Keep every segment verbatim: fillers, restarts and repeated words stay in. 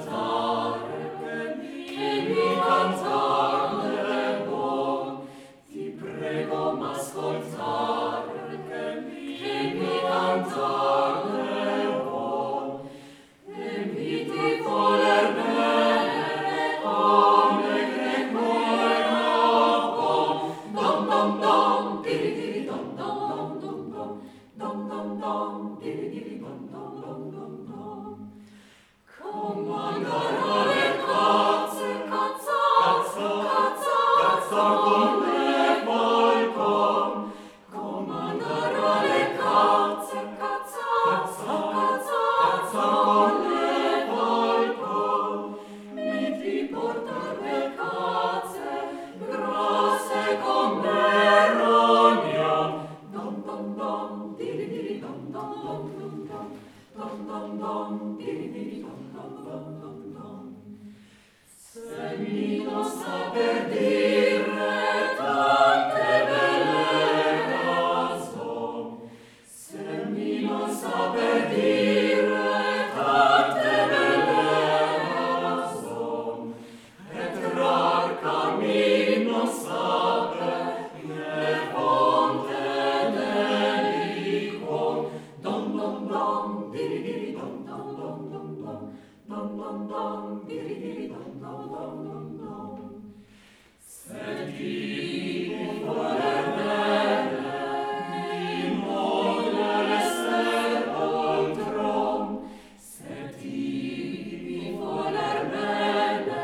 ascoltare, che mi cantare buon, ti prego m'ascoltare, che mi cantare buon, e mi ti voler bene, come greco era buon. Dom dom dom, diri diri dom dom dom dom dom dom dom, diri diri dom dom dom dom dom. Comanderò le cozze, cazza, cazza, cazza con le balcon. Comanderò le cozze, cazza, cazza, cazza con le balcon. Mi ti portar le cozze, grosse come rognon. Dom dom dom, diri diri dom dom dom dom dom, dom dom dom, diri diri dom dom dom dom dom. Se mi non saper dire tante belle ragion, se mi non saper dire tante belle ragion, e trar cammino saper ne fonte nell'icon. Dom dom dom, diri diri dom dom dom dom dom, dom dom dom, diri diri dom dom dom dom dom. Se ti voler bene, immobile esser poltron. Se ti voler bene,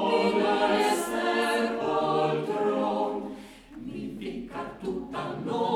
immobile esser poltron. Mi ficca tutta notte